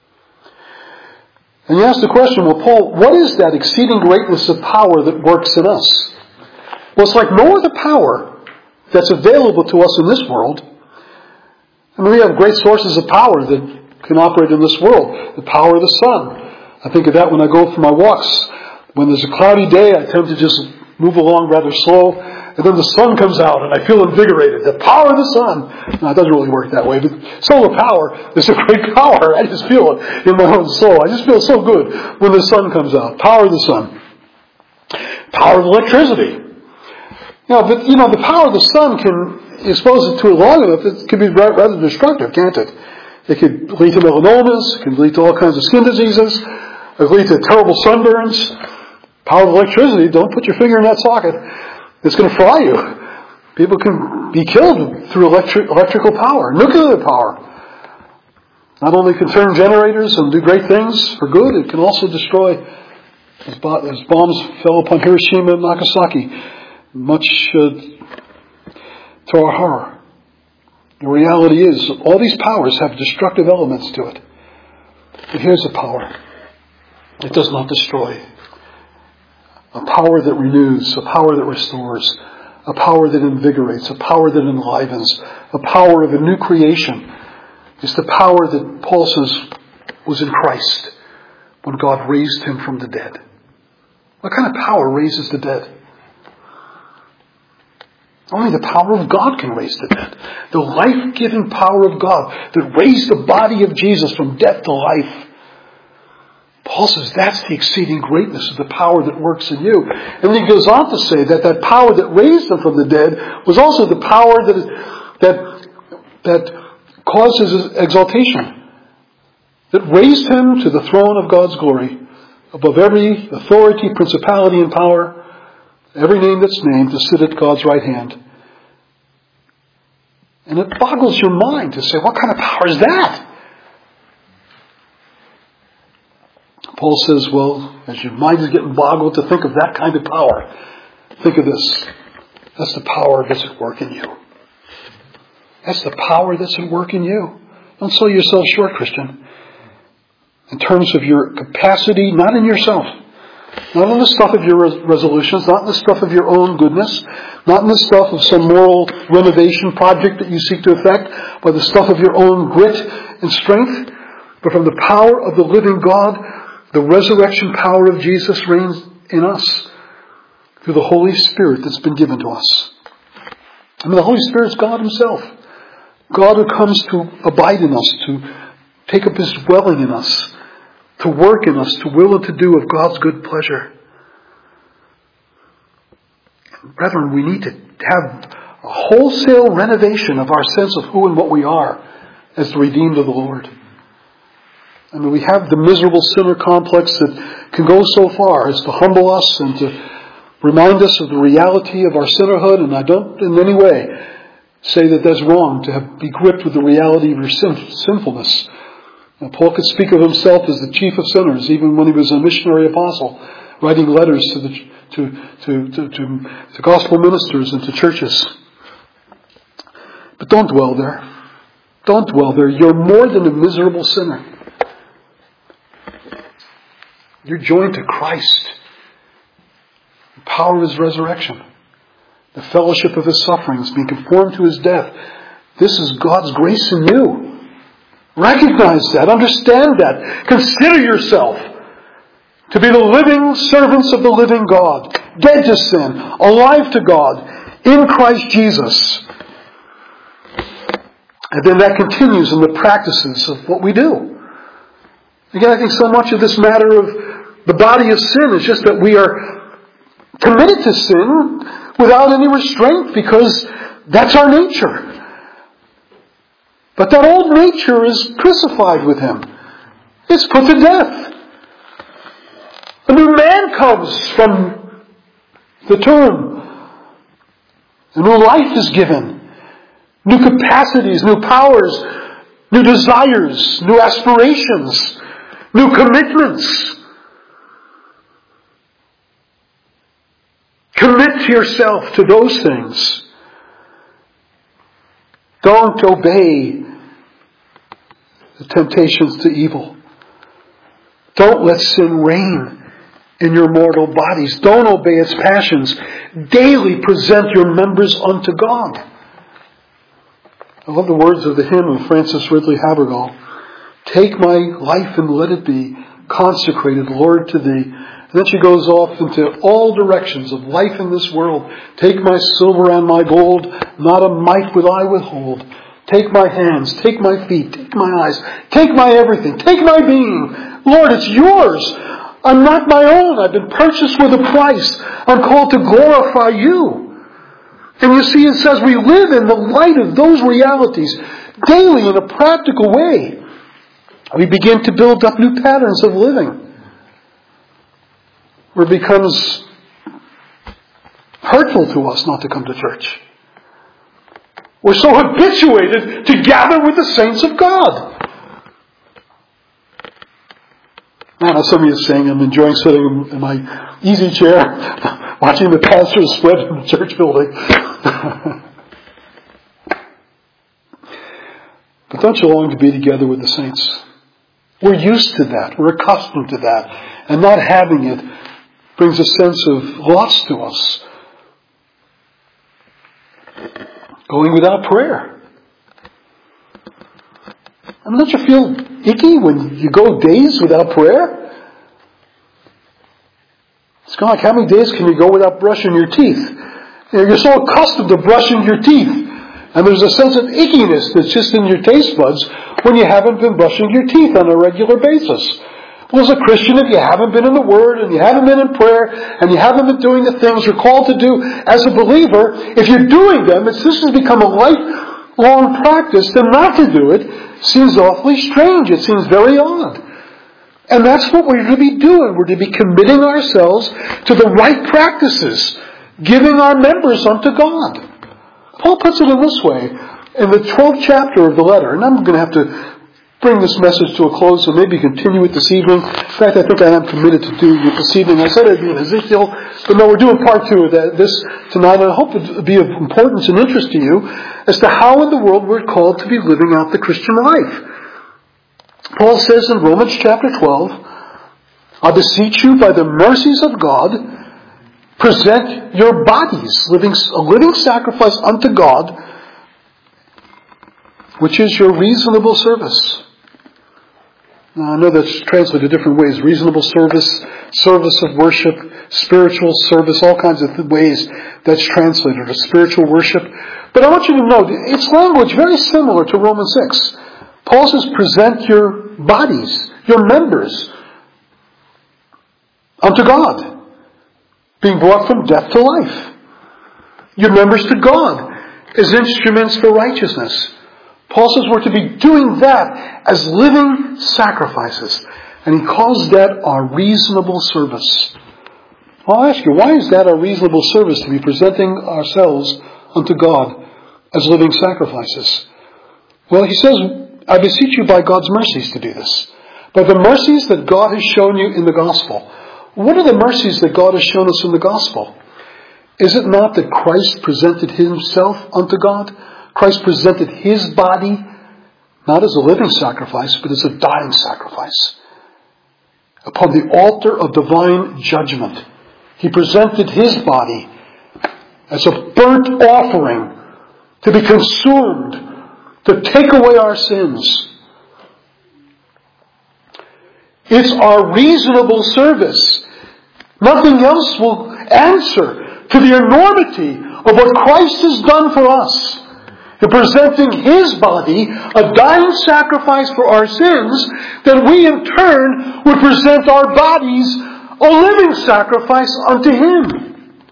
Speaker 1: And you ask the question, well, Paul, what is that exceeding greatness of power that works in us? Well, it's like no other power that's available to us in this world. I mean, we have great sources of power that can operate in this world. The power of the sun. I think of that when I go for my walks. When there's a cloudy day, I tend to just move along rather slow and then the sun comes out and I feel invigorated. The power of the sun. No, it doesn't really work that way, but solar power is a great power. I just feel it in my own soul. I just feel so good when the sun comes out. Power of the sun. Power of electricity. You know, but, you know, the power of the sun can, expose it to it long enough, it can be rather destructive, can't it? It could lead to melanomas, it can lead to all kinds of skin diseases, it can lead to terrible sunburns. Power of electricity, don't put your finger in that socket. It's going to fry you. People can be killed through electric, electrical power, nuclear power. Not only can turn generators and do great things for good, it can also destroy, as bombs fell upon Hiroshima and Nagasaki, much uh, to our horror. The reality is, all these powers have destructive elements to it. But here's a power. It does not destroy. A power that renews, a power that restores, a power that invigorates, a power that enlivens, a power of a new creation. It's the power that Paul says was in Christ when God raised him from the dead. What kind of power raises the dead? Only the power of God can raise the dead. The life-giving power of God that raised the body of Jesus from death to life. Paul says that's the exceeding greatness of the power that works in you. And then he goes on to say that that power that raised him from the dead was also the power that that that caused his exaltation. That raised him to the throne of God's glory, above every authority, principality, and power, every name that's named, to sit at God's right hand. And it boggles your mind to say, what kind of power is that? Paul says, well, as your mind is getting boggled to think of that kind of power, think of this. That's the power that's at work in you. That's the power that's at work in you. Don't sell yourself short, Christian. In terms of your capacity, not in yourself. Not in the stuff of your resolutions, not in the stuff of your own goodness, not in the stuff of some moral renovation project that you seek to effect, but the stuff of your own grit and strength, but from the power of the living God. The resurrection power of Jesus reigns in us through the Holy Spirit that's been given to us. I mean, the Holy Spirit's God Himself. God who comes to abide in us, to take up His dwelling in us, to work in us, to will and to do of God's good pleasure. Brethren, we need to have a wholesale renovation of our sense of who and what we are as the redeemed of the Lord. I mean, we have the miserable sinner complex that can go so far as to humble us and to remind us of the reality of our sinnerhood. And I don't in any way say that that's wrong to have, be gripped with the reality of your sin, sinfulness. Now, Paul could speak of himself as the chief of sinners, even when he was a missionary apostle, writing letters to the to to to, to, to gospel ministers and to churches. But don't dwell there. Don't dwell there. You're more than a miserable sinner. You're joined to Christ. The power of His resurrection. The fellowship of His sufferings, being conformed to His death. This is God's grace in you. Recognize that. Understand that. Consider yourself to be the living servants of the living God. Dead to sin. Alive to God. In Christ Jesus. And then that continues in the practices of what we do. Again, I think so much of this matter of the body of sin is just that we are committed to sin without any restraint because that's our nature. But that old nature is crucified with Him. It's put to death. A new man comes from the tomb. A new life is given. New capacities, new powers, new desires, new aspirations, new commitments. Commit to yourself to those things. Don't obey the temptations to evil. Don't let sin reign in your mortal bodies. Don't obey its passions. Daily present your members unto God. I love the words of the hymn of Francis Ridley Havergal. Take my life and let it be consecrated, Lord, to Thee, And then she goes off into all directions of life in this world. Take my silver and my gold, not a mite will I withhold. Take my hands, take my feet, take my eyes, take my everything, take my being. Lord, it's yours. I'm not my own. I've been purchased with a price. I'm called to glorify you. And you see, it says we live in the light of those realities daily in a practical way. We begin to build up new patterns of living, where it becomes hurtful to us not to come to church. We're so habituated to gather with the saints of God. I know some of you are saying I'm enjoying sitting in my easy chair, watching the pastors split in the church building. But don't you long to be together with the saints? We're used to that. We're accustomed to that. And not having it brings a sense of loss to us. Going without prayer. I mean, don't you feel icky when you go days without prayer? It's kind of like, how many days can you go without brushing your teeth? You know, you're so accustomed to brushing your teeth. And there's a sense of ickiness that's just in your taste buds when you haven't been brushing your teeth on a regular basis. Well, as a Christian, if you haven't been in the Word, and you haven't been in prayer, and you haven't been doing the things you're called to do as a believer, if you're doing them, it's, this has become a lifelong practice, then not to do it seems awfully strange. It seems very odd. And that's what we're to be doing. We're to be committing ourselves to the right practices, giving our members unto God. Paul puts it in this way, in the twelfth chapter of the letter, and I'm going to have to bring this message to a close, so maybe continue it this evening. In fact, I think I am committed to do it this evening. I said I'd be in Ezekiel, but no, we're doing part two of that, this tonight, and I hope it will be of importance and interest to you as to how in the world we're called to be living out the Christian life. Paul says in Romans chapter twelve, I beseech you by the mercies of God, present your bodies, living, a living sacrifice unto God, which is your reasonable service. Now, I know that's translated different ways. Reasonable service, service of worship, spiritual service, all kinds of ways that's translated, or spiritual worship. But I want you to know, it's language very similar to Romans six. Paul says, present your bodies, your members, unto God, being brought from death to life. Your members to God as instruments for righteousness. Paul says we're to be doing that as living sacrifices. And he calls that our reasonable service. I'll ask you, why is that our reasonable service, to be presenting ourselves unto God as living sacrifices? Well, he says, I beseech you by God's mercies to do this. By the mercies that God has shown you in the gospel. What are the mercies that God has shown us in the gospel? Is it not that Christ presented himself unto God? Christ presented his body, not as a living sacrifice, but as a dying sacrifice. Upon the altar of divine judgment, he presented his body as a burnt offering to be consumed, to take away our sins. It's our reasonable service. Nothing else will answer to the enormity of what Christ has done for us. In presenting his body, a dying sacrifice for our sins, then we in turn would present our bodies a living sacrifice unto him.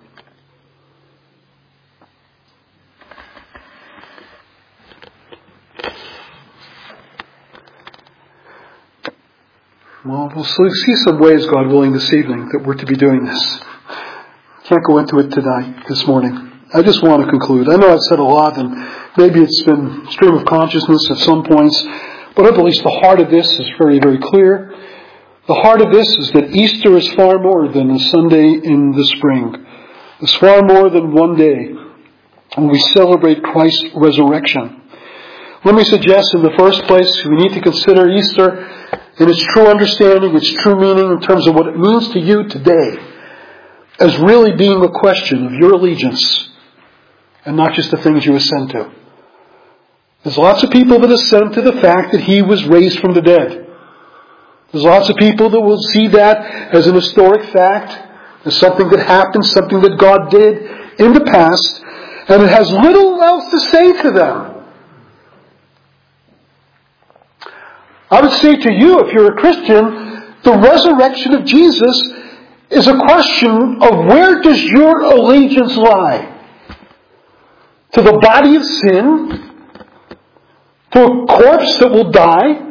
Speaker 1: Well, we'll see some ways, God willing, this evening that we're to be doing this. Can't go into it tonight, this morning. I just want to conclude. I know I've said a lot, and maybe it's been stream of consciousness at some points, but at least the heart of this is very, very clear. The heart of this is that Easter is far more than a Sunday in the spring. It's far more than one day when we celebrate Christ's resurrection. Let me suggest, in the first place, we need to consider Easter in its true understanding, its true meaning in terms of what it means to you today, as really being a question of your allegiance and not just the things you assent to. There's lots of people that assent to the fact that he was raised from the dead. There's lots of people that will see that as an historic fact, as something that happened, something that God did in the past, and it has little else to say to them. I would say to you, if you're a Christian, the resurrection of Jesus is a question of where does your allegiance lie? To the body of sin? To a corpse that will die?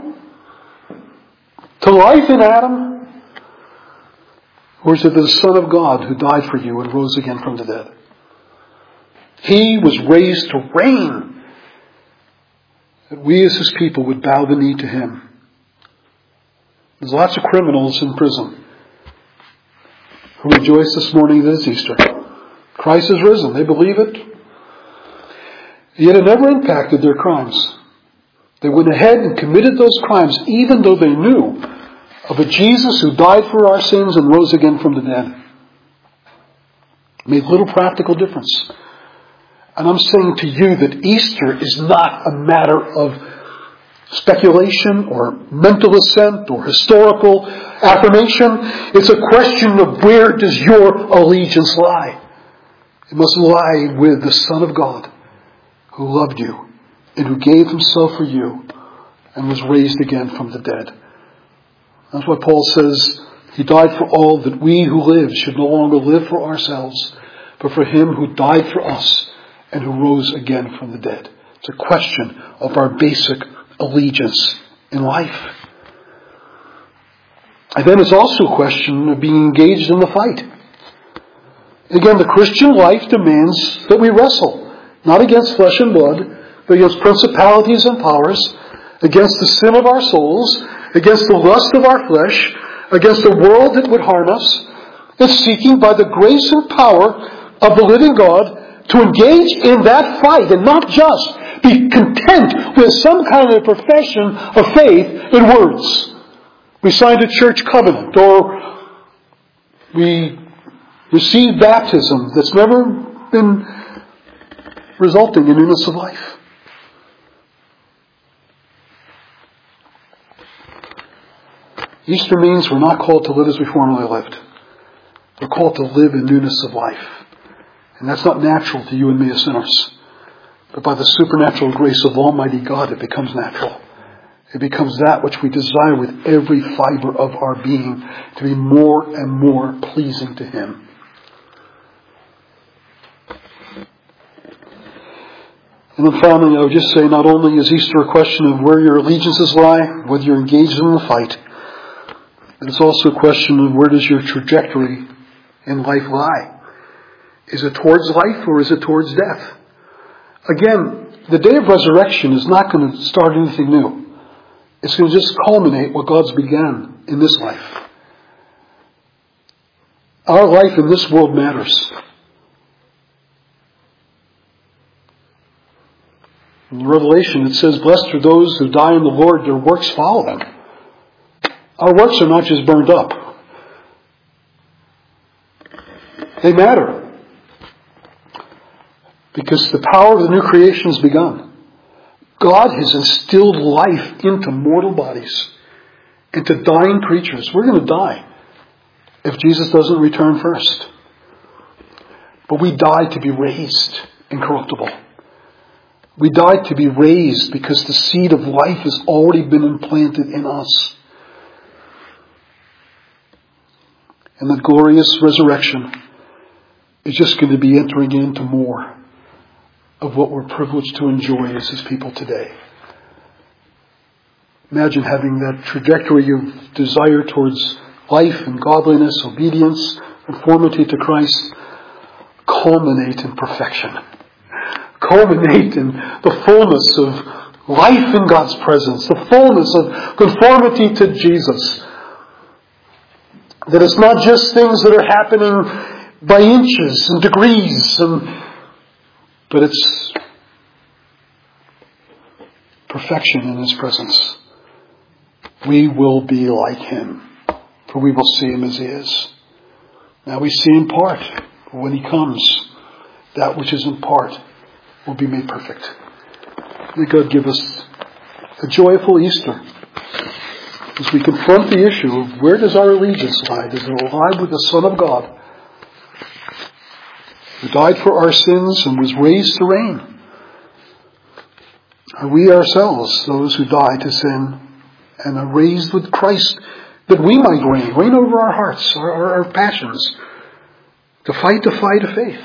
Speaker 1: To life in Adam? Or is it the Son of God who died for you and rose again from the dead? He was raised to reign. That we as His people would bow the knee to Him. There's lots of criminals in prison who rejoice this morning that it's Easter. Christ is risen. They believe it. Yet it never impacted their crimes. They went ahead and committed those crimes even though they knew of a Jesus who died for our sins and rose again from the dead. It made little practical difference. And I'm saying to you that Easter is not a matter of speculation or mental assent or historical affirmation. It's a question of where does your allegiance lie? It must lie with the Son of God who loved you and who gave Himself for you and was raised again from the dead. That's why Paul says He died for all, that we who live should no longer live for ourselves, but for Him who died for us and who rose again from the dead. It's a question of our basic allegiance in life. And then it's also a question of being engaged in the fight. Again, the Christian life demands that we wrestle, not against flesh and blood, but against principalities and powers, against the sin of our souls, against the lust of our flesh, against the world that would harm us. It's seeking by the grace and power of the living God to engage in that fight and not just be content with some kind of profession of faith in words. We signed a church covenant, or we received baptism that's never been resulting in newness of life. Easter means we're not called to live as we formerly lived. We're called to live in newness of life. And that's not natural to you and me as sinners. But by the supernatural grace of Almighty God, it becomes natural. It becomes that which we desire with every fiber of our being, to be more and more pleasing to Him. And then finally, I would just say, not only is Easter a question of where your allegiances lie, whether you're engaged in the fight, but it's also a question of where does your trajectory in life lie. Is it towards life or is it towards death? Again, the day of resurrection is not going to start anything new. It's going to just culminate what God's began in this life. Our life in this world matters. In the Revelation it says, blessed are those who die in the Lord, their works follow them. Our works are not just burned up. They matter. Because the power of the new creation has begun. God has instilled life into mortal bodies, into dying creatures. We're going to die if Jesus doesn't return first. But we die to be raised incorruptible. We die to be raised because the seed of life has already been implanted in us. And that glorious resurrection is just going to be entering into more of what we're privileged to enjoy as His people today. Imagine having that trajectory of desire towards life and godliness, obedience, conformity to Christ, culminate in perfection. Culminate in the fullness of life in God's presence, the fullness of conformity to Jesus. That it's not just things that are happening by inches and degrees, and but it's perfection in His presence. We will be like Him, for we will see Him as He is. Now we see in part, but when He comes, that which is in part will be made perfect. May God give us a joyful Easter. as we confront the issue of where does our allegiance lie? Does it lie with the Son of God, who died for our sins and was raised to reign? Are we ourselves those who die to sin and are raised with Christ that we might reign, reign over our hearts, our, our, our passions, to fight the fight of faith,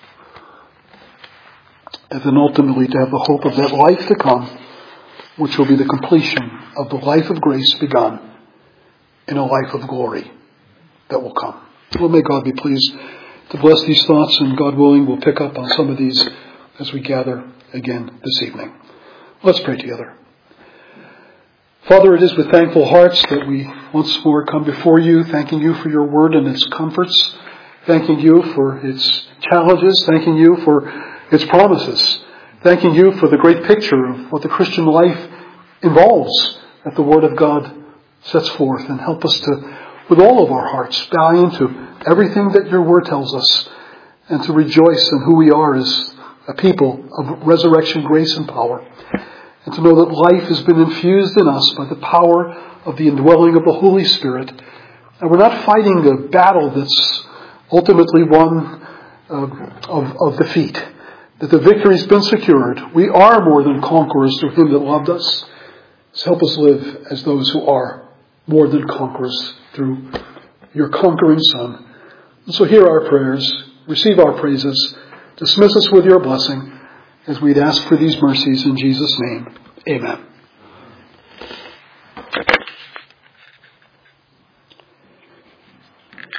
Speaker 1: and then ultimately to have the hope of that life to come, which will be the completion of the life of grace begun in a life of glory that will come. Well, may God be pleased to bless these thoughts, and God willing, we'll pick up on some of these as we gather again this evening. Let's pray together. Father, it is with thankful hearts that we once more come before you, thanking you for your word and its comforts, thanking you for its challenges, thanking you for its promises, thanking you for the great picture of what the Christian life involves that the Word of God sets forth, and help us to, with all of our hearts, buy into everything that your Word tells us, and to rejoice in who we are as a people of resurrection, grace, and power, and to know that life has been infused in us by the power of the indwelling of the Holy Spirit, and we're not fighting a battle that's ultimately one uh, of, of defeat, that the victory's been secured. We are more than conquerors through him that loved us. So help us live as those who are more than conquerors through your conquering Son. And so hear our prayers, receive our praises, dismiss us with your blessing as we'd ask for these mercies in Jesus' name. Amen.